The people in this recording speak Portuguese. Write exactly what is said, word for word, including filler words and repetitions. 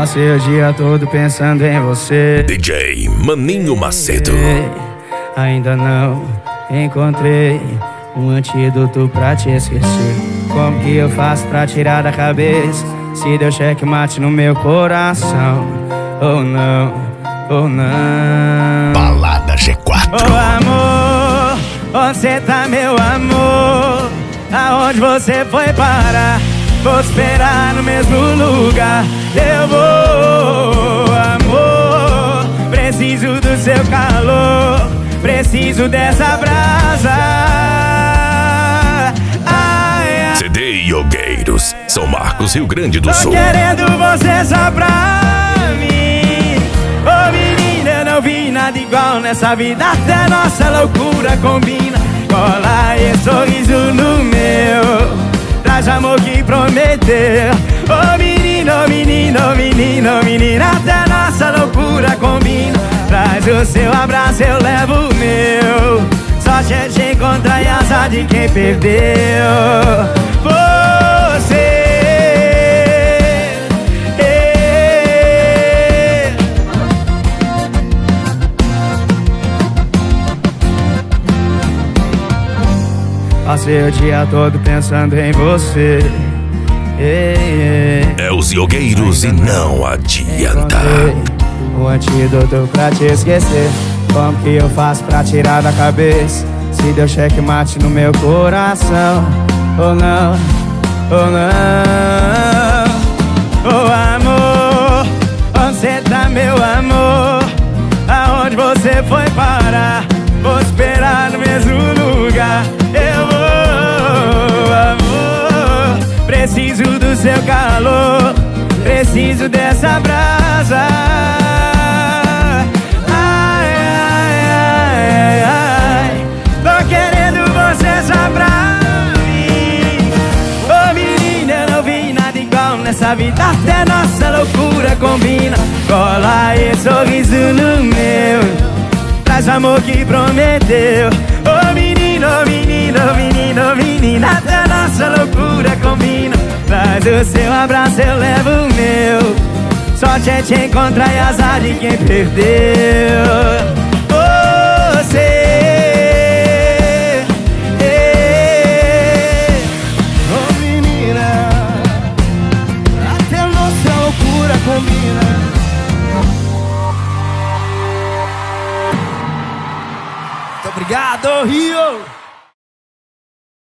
Passei o dia todo pensando em você. D J Maninho Macedo. Ainda não encontrei um antídoto pra te esquecer. Como que eu faço pra tirar da cabeça se deu checkmate no meu coração? Ou não, ou não. Balada G quatro. Ô amor, onde cê tá, meu amor? Aonde você foi parar? Vou esperar no mesmo lugar. Eu vou, amor. Preciso do seu calor, preciso dessa brasa. Ai, ai. C D Yogueiros, São Marcos, Rio Grande do Tô Sul. querendo você só pra mim. Ô menina, eu não vi nada igual nessa vida. Até nossa loucura combina. Cola esse sorriso no meu, traz amor que prometeu. Ô menino, ô menino, ô menino, ô menina, até nossa loucura combina. Traz o seu abraço, eu levo o meu. Sorte é te encontrar e azar de quem perdeu. Você é. Passei o dia todo pensando em você. É, É os Yogueiros e não adianta. o antídoto pra te esquecer. Como que eu faço pra tirar da cabeça se deu checkmate no meu coração? Ou não, ou não. Ô amor, onde cê tá, meu amor? Aonde você foi parar? Vou esperar no mesmo lugar. Eu vou, amor. Preciso do seu calor, preciso dessa brasa. Ai, ai, ai, ai. Tô querendo você só pra mim. Ô menina, eu não vi nada igual nessa vida. Até nossa loucura combina. Cola esse sorriso no meu, traz amor que prometeu. Ô menino, ô menino, ô menino, ô menina, até nossa loucura combina. Traz o seu abraço, eu levo o meu. Sorte é te encontrar e azar de quem perdeu.